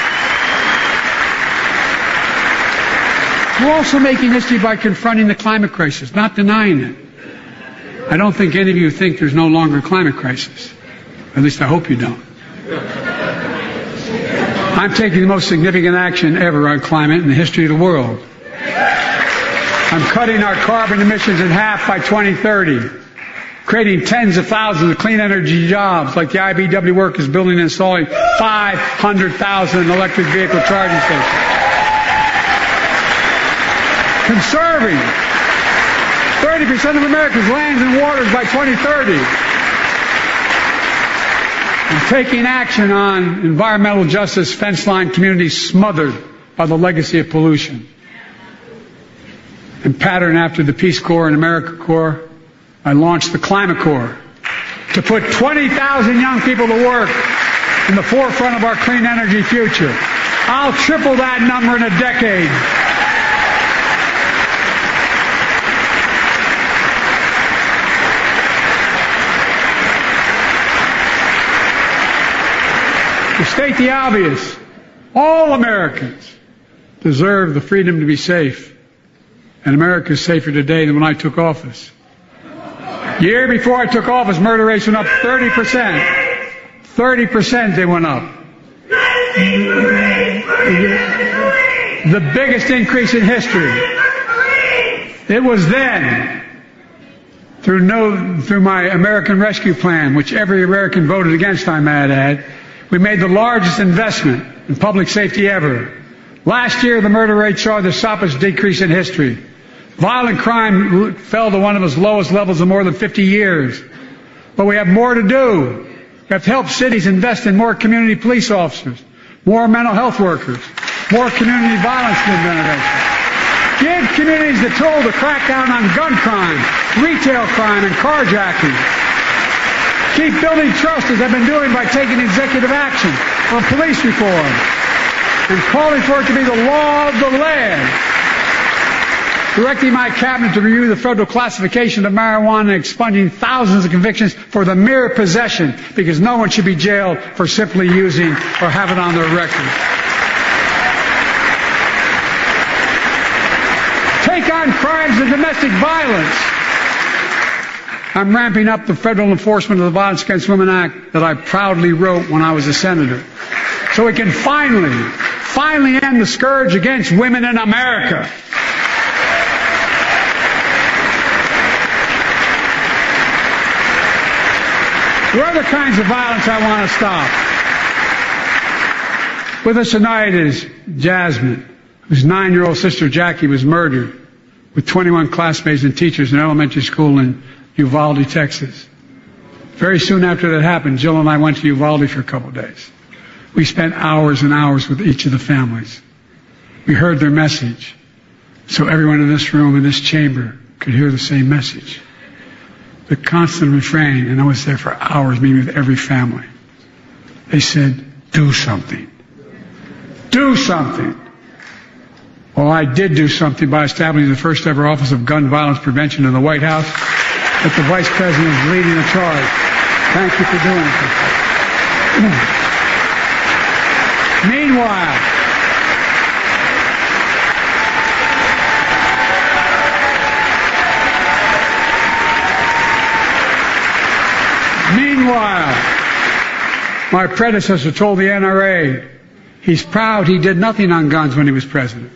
We're also making history by confronting the climate crisis, not denying it. I don't think any of you think there's no longer a climate crisis. At least I hope you don't. I'm taking the most significant action ever on climate in the history of the world. I'm cutting our carbon emissions in half by twenty thirty, creating tens of thousands of clean energy jobs like the I B W work is building and installing five hundred thousand electric vehicle charging stations. Conserving thirty percent of America's lands and waters by twenty thirty. And taking action on environmental justice, fence line communities smothered by the legacy of pollution. And patterned after the Peace Corps and AmeriCorps, I launched the Climate Corps to put twenty thousand young people to work in the forefront of our clean energy future. I'll triple that number in a decade. To state the obvious, all Americans deserve the freedom to be safe. And America is safer today than when I took office. Year before I took office, murder rates went up thirty percent. thirty percent they went up. The biggest increase in history. It was then, through no, through my American Rescue Plan, which every American voted against, I might add, we made the largest investment in public safety ever. Last year, the murder rate saw the sharpest decrease in history. Violent crime fell to one of its lowest levels in more than fifty years. But we have more to do. We have to help cities invest in more community police officers, more mental health workers, more community violence intervention. Give communities the tool to crack down on gun crime, retail crime, and carjacking. Keep building trust, as I've been doing by taking executive action on police reform and calling for it to be the law of the land. Directing my cabinet to review the federal classification of marijuana and expunging thousands of convictions for the mere possession, because no one should be jailed for simply using or have it on their record. Take on crimes of domestic violence. I'm ramping up the federal enforcement of the Violence Against Women Act that I proudly wrote when I was a senator, so we can finally, finally end the scourge against women in America. There are other kinds of violence I want to stop. With us tonight is Jasmine, whose nine-year-old sister Jackie was murdered with twenty-one classmates and teachers in an elementary school in Uvalde, Texas. Very soon after that happened, Jill and I went to Uvalde for a couple of days. We spent hours and hours with each of the families. We heard their message, so everyone in this room, in this chamber, could hear the same message. The constant refrain, and I was there for hours meeting with every family. They said, do something. Do something. Well, I did do something by establishing the first ever Office of Gun Violence Prevention in the White House, that the Vice President is leading the charge. Thank you for doing it. Meanwhile, Meanwhile, my predecessor told the N R A he's proud he did nothing on guns when he was president.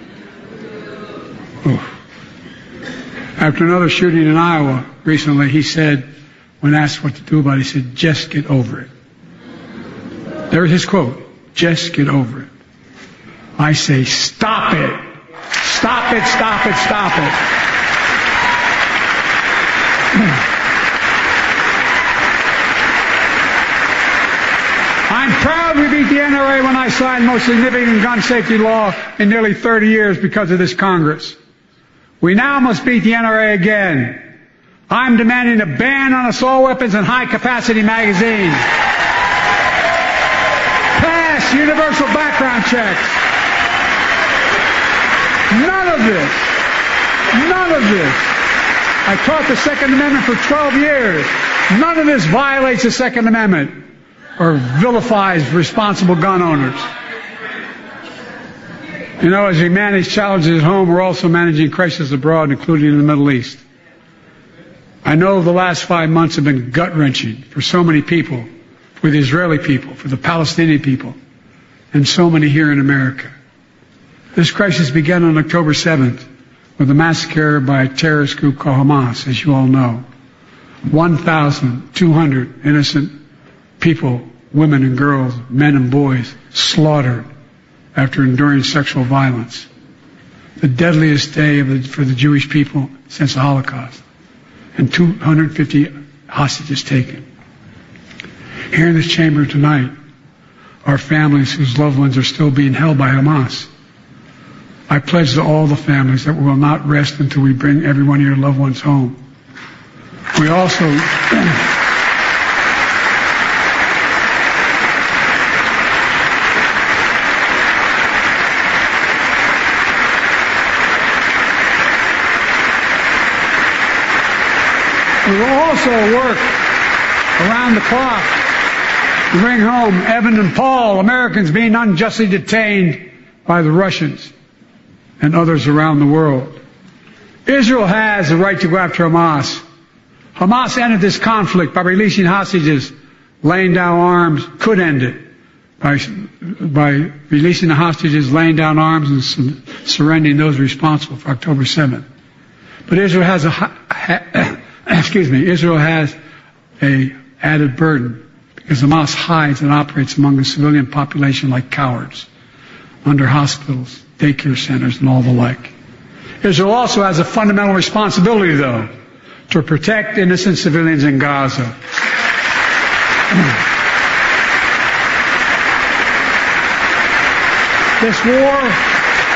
Oof. After another shooting in Iowa recently, he said, when asked what to do about it, he said, just get over it. There's his quote, just get over it. I say, stop it. Stop it, stop it, stop it. I'm proud we beat the N R A when I signed the most significant gun safety law in nearly thirty years because of this Congress. We now must beat the N R A again. I'm demanding a ban on assault weapons and high-capacity magazines. Pass universal background checks. None of this, none of this. I taught the Second Amendment for twelve years. None of this violates the Second Amendment or vilifies responsible gun owners. You know, as we manage challenges at home, we're also managing crises abroad, including in the Middle East. I know the last five months have been gut-wrenching for so many people, for the Israeli people, for the Palestinian people, and so many here in America. This crisis began on October seventh with a massacre by a terrorist group called Hamas, as you all know. one thousand two hundred innocent people, women and girls, men and boys, slaughtered after enduring sexual violence. The deadliest day of the, for the Jewish people since the Holocaust. And two hundred fifty hostages taken. Here in this chamber tonight are families whose loved ones are still being held by Hamas. I pledge to all the families that we will not rest until we bring every one of your loved ones home. We also We will also work around the clock to bring home Evan and Paul, Americans being unjustly detained by the Russians and others around the world. Israel has the right to go after Hamas. Hamas ended this conflict by releasing hostages, laying down arms, could end it by, by releasing the hostages, laying down arms, and su- surrendering those responsible for October seventh. But Israel has a ha- excuse me, Israel has a added burden because Hamas hides and operates among the civilian population like cowards under hospitals, daycare centers, and all the like. Israel also has a fundamental responsibility, though, to protect innocent civilians in Gaza. This war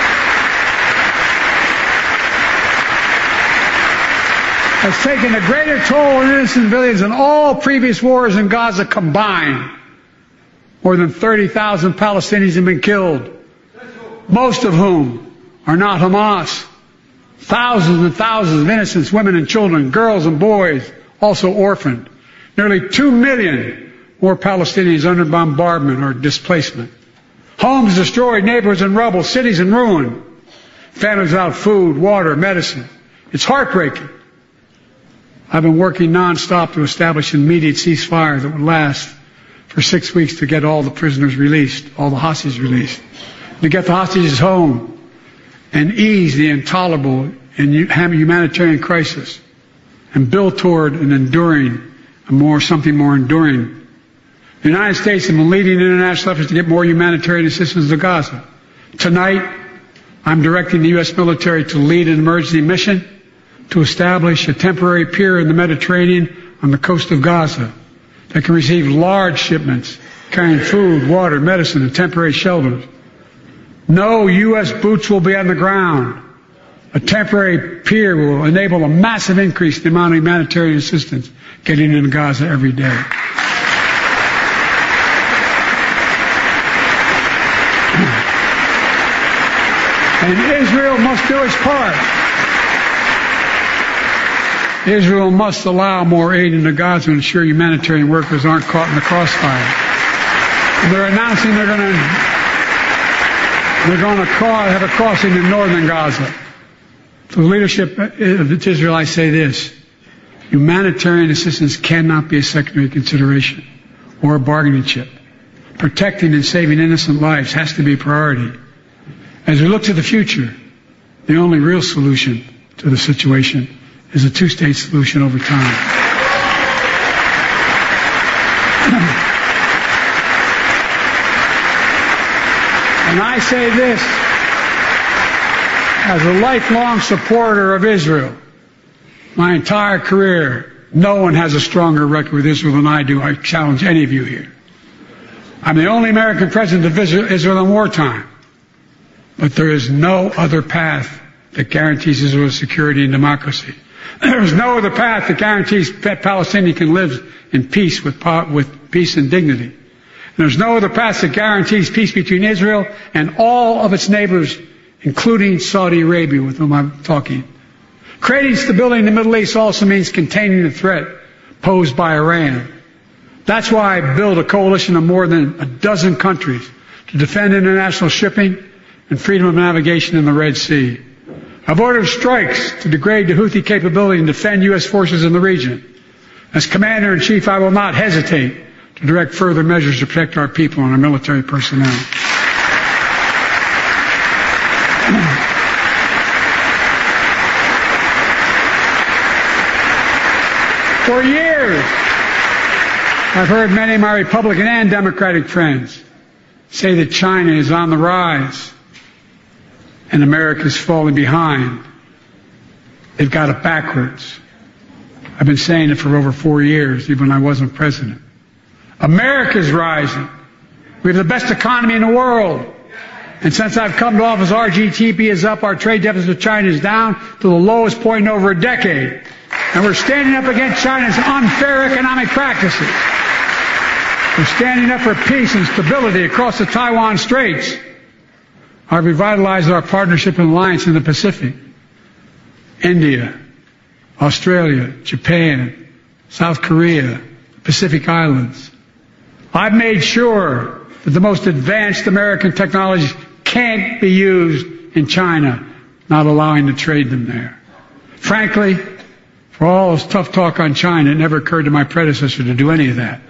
has taken a greater toll on innocent civilians than all previous wars in Gaza combined. More than thirty thousand Palestinians have been killed, most of whom are not Hamas. Thousands and thousands of innocents, women and children, girls and boys, also orphaned. Nearly two million more Palestinians under bombardment or displacement. Homes destroyed, neighborhoods in rubble, cities in ruin. Families without food, water, medicine. It's heartbreaking. I've been working nonstop to establish an immediate ceasefire that would last for six weeks to get all the prisoners released, all the hostages released, to get the hostages home and ease the intolerable and humanitarian crisis and build toward an enduring, a more, something more enduring. The United States has been leading international efforts to get more humanitarian assistance to Gaza. Tonight, I'm directing the U S military to lead an emergency mission to establish a temporary pier in the Mediterranean on the coast of Gaza that can receive large shipments carrying food, water, medicine, and temporary shelters. No U S boots will be on the ground. A temporary pier will enable a massive increase in the amount of humanitarian assistance getting into Gaza every day. And Israel must do its part. Israel must allow more aid into Gaza to ensure humanitarian workers aren't caught in the crossfire. And they're announcing they're going to they're going to have a crossing in northern Gaza. To the leadership of Israel, I say this: humanitarian assistance cannot be a secondary consideration or a bargaining chip. Protecting and saving innocent lives has to be a priority. As we look to the future, the only real solution to the situation is a two-state solution over time. And I say this as a lifelong supporter of Israel. My entire career, no one has a stronger record with Israel than I do. I challenge any of you here. I'm the only American president of Israel in wartime. But there is no other path that guarantees Israel's security and democracy. There is no other path that guarantees that Palestinians can live in peace with, with peace and dignity. And there's no other path that guarantees peace between Israel and all of its neighbors, including Saudi Arabia, with whom I'm talking. Creating stability in the Middle East also means containing the threat posed by Iran. That's why I built a coalition of more than a dozen countries to defend international shipping and freedom of navigation in the Red Sea. I've ordered strikes to degrade the Houthi capability and defend U S forces in the region. As Commander-in-Chief, I will not hesitate to direct further measures to protect our people and our military personnel. For years, I've heard many of my Republican and Democratic friends say that China is on the rise and America is falling behind. They've got it backwards. I've been saying it for over four years, even when I wasn't president. America's rising. We have the best economy in the world. And since I've come to office, our G D P is up, our trade deficit with China is down to the lowest point in over a decade. And we're standing up against China's unfair economic practices. We're standing up for peace and stability across the Taiwan Straits. I've revitalized our partnership and alliance in the Pacific. India, Australia, Japan, South Korea, Pacific Islands. I've made sure that the most advanced American technologies can't be used in China, not allowing to trade them there. Frankly, for all this tough talk on China, it never occurred to my predecessor to do any of that.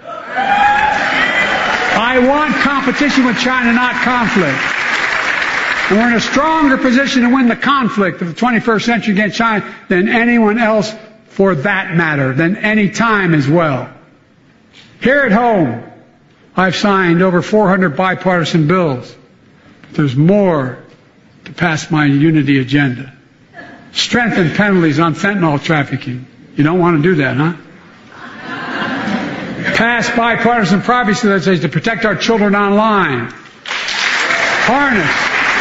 I want competition with China, not conflict. And we're in a stronger position to win the conflict of the twenty-first century against China than anyone else, for that matter, than any time as well. Here at home, I've signed over four hundred bipartisan bills. But there's more to pass my unity agenda. Strengthen penalties on fentanyl trafficking. You don't want to do that, huh? Pass bipartisan privacy legislation to protect our children online. Harness.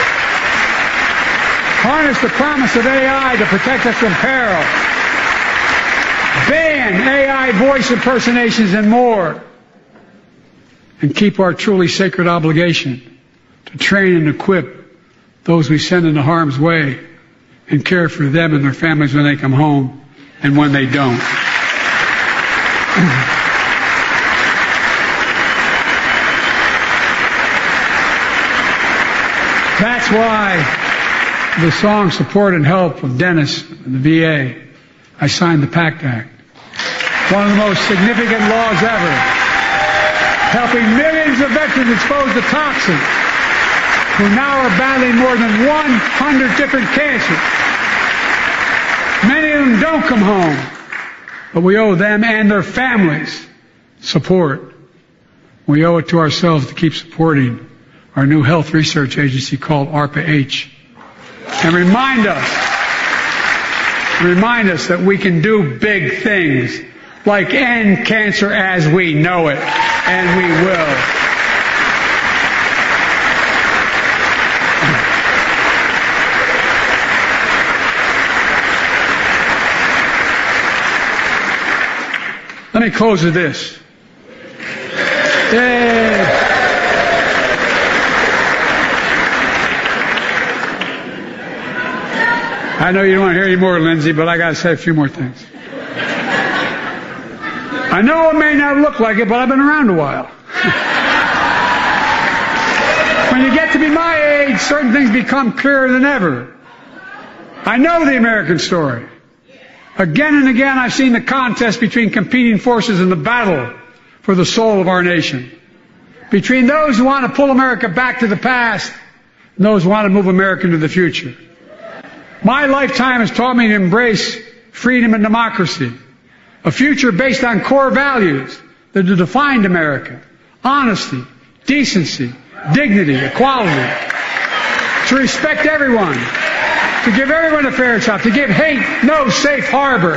Harness the promise of A I to protect us from peril. Ban A I voice impersonations and more. And keep our truly sacred obligation to train and equip those we send into harm's way and care for them and their families when they come home and when they don't. That's why the song Support and Help of Dennis and the V A, I signed the PACT Act. One of the most significant laws ever, helping millions of veterans exposed to toxins who now are battling more than one hundred different cancers. Many of them don't come home, but we owe them and their families support. We owe it to ourselves to keep supporting our new health research agency called ARPA-H. And remind us, remind us that we can do big things, like end cancer as we know it, and we will. Let me close with this. Yay. I know you don't want to hear any more, Lindsay, but I got to say a few more things. I know it may not look like it, but I've been around a while. When you get to be my age, certain things become clearer than ever. I know the American story. Again and again, I've seen the contest between competing forces in the battle for the soul of our nation. Between those who want to pull America back to the past and those who want to move America into the future. My lifetime has taught me to embrace freedom and democracy, a future based on core values that have defined America: honesty, decency, dignity, equality, to respect everyone, to give everyone a fair shot, to give hate no safe harbor.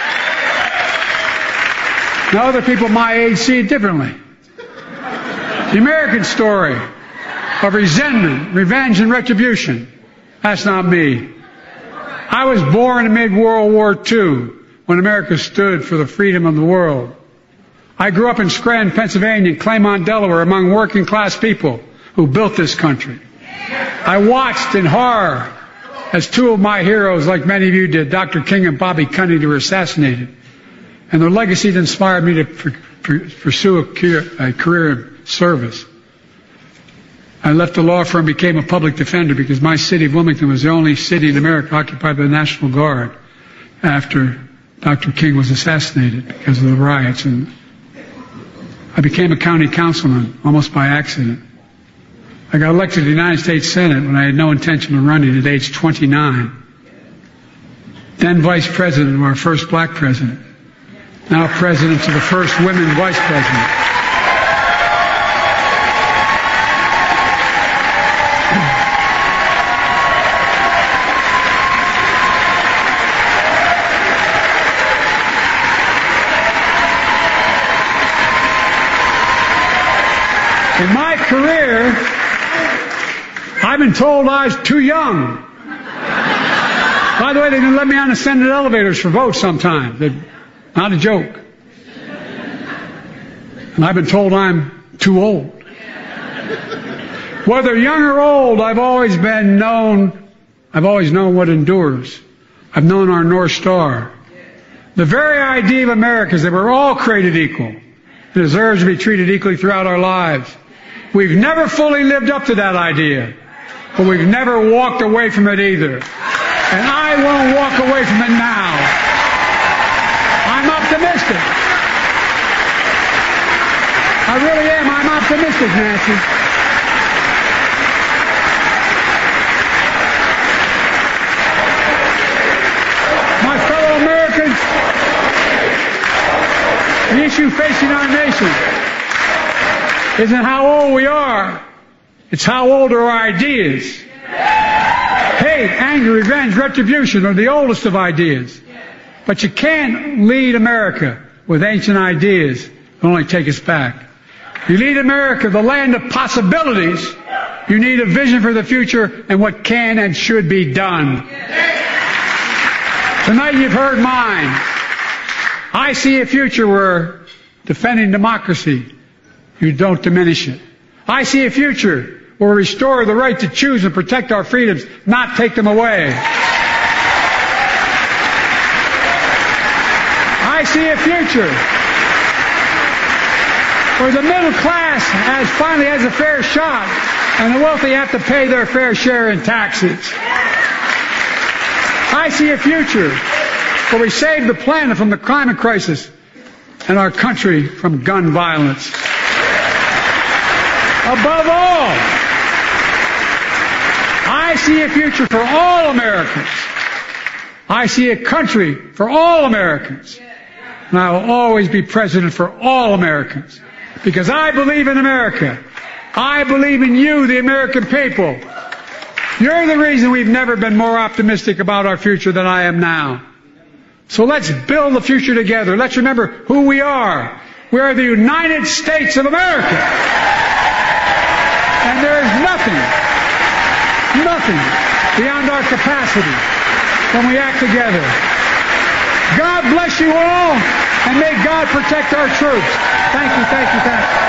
Now, other people my age see it differently. The American story of resentment, revenge, and retribution, that's not me. I was born amid World War Two, when America stood for the freedom of the world. I grew up in Scranton, Pennsylvania, and Claymont, Delaware, among working class people who built this country. I watched in horror as two of my heroes, like many of you did, Doctor King and Bobby Kennedy, were assassinated. And their legacy inspired me to pr- pr- pursue a career, a career in service. I left the law firm and became a public defender because my city of Wilmington was the only city in America occupied by the National Guard after Doctor King was assassinated because of the riots. And I became a county councilman almost by accident. I got elected to the United States Senate when I had no intention of running at age twenty-nine. Then vice president of our first black president. now President to the first women Vice President. In my career, I've been told I was too young. By the way, they didn't let me on the Senate elevators for votes sometimes. They're not a joke. And I've been told I'm too old. Whether young or old, I've always been known, I've always known what endures. I've known our North Star. The very idea of America is that we're all created equal and deserves to be treated equally throughout our lives. We've never fully lived up to that idea, but we've never walked away from it either. And I won't walk away from it now. I'm optimistic. I really am. I'm optimistic, Nancy. My fellow Americans, the issue facing our nation isn't how old we are. It's how old are our ideas. Hate, anger, revenge, retribution are the oldest of ideas. But you can't lead America with ancient ideas. It'll only take us back. You lead America, the land of possibilities. You need a vision for the future and what can and should be done. Tonight you've heard mine. I see a future where defending democracy, you don't diminish it. I see a future where we restore the right to choose and protect our freedoms, not take them away. I see a future where the middle class has finally has a fair shot and the wealthy have to pay their fair share in taxes. I see a future where we save the planet from the climate crisis and our country from gun violence. Above all, I see a future for all Americans. I see a country for all Americans. And I will always be president for all Americans. Because I believe in America. I believe in you, the American people. You're the reason we've never been more optimistic about our future than I am now. So let's build the future together. Let's remember who we are. We are the United States of America. And there is nothing, nothing beyond our capacity when we act together. God bless you all, and may God protect our troops. Thank you, thank you, thank you.